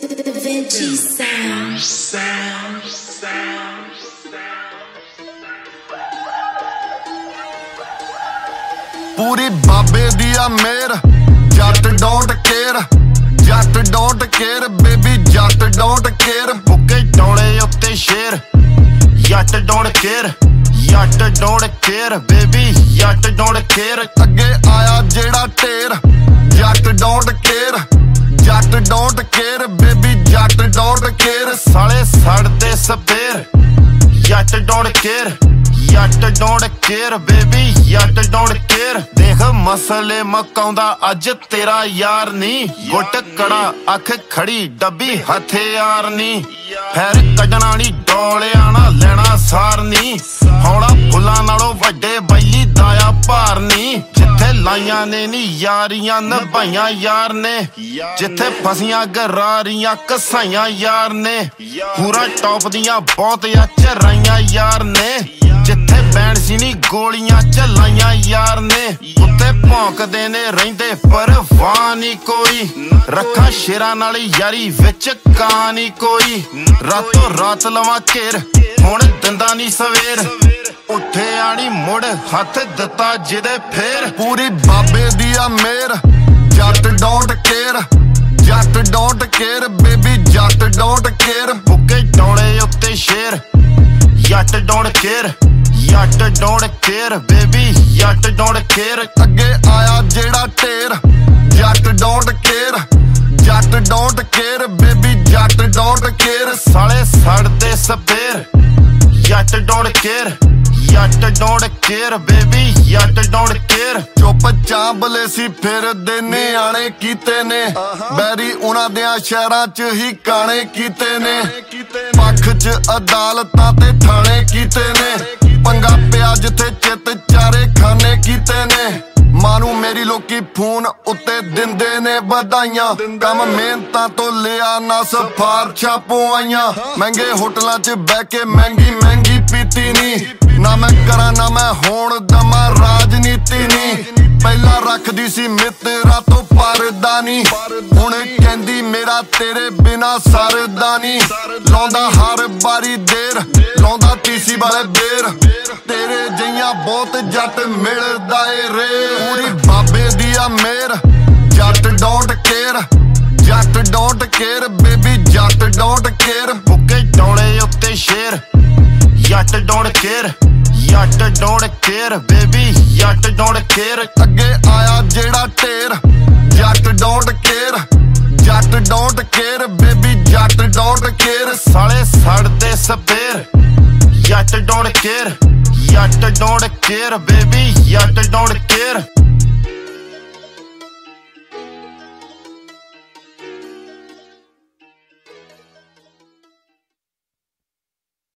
Vinci sound. पूरी बाबे दिया मेर Jatt don't care Jatt don't care baby Jatt don't care बुके डोले उत्ते शेर Jatt don't care Jatt don't care baby Jatt don't care अगे आया जेड़ा ढेर Jatt don't care Jatt don't care baby Jatt don't care साले सड़दे सपेर Jatt don't care Jatt don't care baby Jatt don't care देख मसले मकाउंदा अज तेरा यार नी गुट कड़ा अख खड़ी डब्बी हथियार नी फिर कड्डना नी डोलिया ना लेना सार नी हौला फुल्लां नालों वड्डे बैली दाया भार नी जिथे लाइयां ने नी यारियां नभाइयां यार ने जिथे फसियां गरारियां कसाइयां यार ने पूरा टॉप दियां बहुत चराइयां यार ने जिथे बैण सी नी गोलियां चलाइयां यार ने उत्ते भौंकदे ने रहिंदे परवाह नी कोई रखा शेरां नाल यारी विच कां नी कोई रातों रात लवां घेर हुण दिंदा नी सवेर उठे आनी मुड़ हथ दिता जिदे फेर पूरी बाबे दिया मेर Jatt don't care Jatt don't care baby Jatt don't care बुके डोले उत्ते शेर Jatt don't care Jatt don't care baby Jatt don't care अगे आया जेड़ा ढेर Jatt don't care Jatt don't care baby Jatt don't care साले सड़दे सपेर Jatt don't care Jatt don't care baby Jatt don't care चुप चांबले सी फिरदे नियाणे कीते ने बैरी उन्हां दियां शहरां च ही काणे कीते ने पक्ष च अदालतां ते थाणे कीते ने पंगा पिया जिथे चित चारे खाने कीते ने मानू मेरी लोकी फोन उत्ते दिंदे ने बधाइयां कम मेहनतां तो लिया ना सिफारशां पवाइयां महंगे होटलां च बह के महंगी महंगी पीती नी ना मैं करा ना मैं होण दमा राजनीति नी पहला रखदी सी मित्रा तो परदा नी हुण कहंदी मेरा तेरे बिना सरदा नी लाउंदा हर बारी देर लाउंदा तीसी वाले बेर तेरे जिहियां बहुत जट मिलदा ए रे पूरी बाबे दिया मेर Jatt don't care Jatt don't care baby Jatt don't care बुके डोले उत्ते शेर Jatt don't care Jatt don't care baby Jatt don't care अगे आया जेड़ा ढेर Jatt don't care Jatt don't care baby Jatt don't care साले सड़दे सपेर Jatt don't care Jatt don't care baby Jatt don't care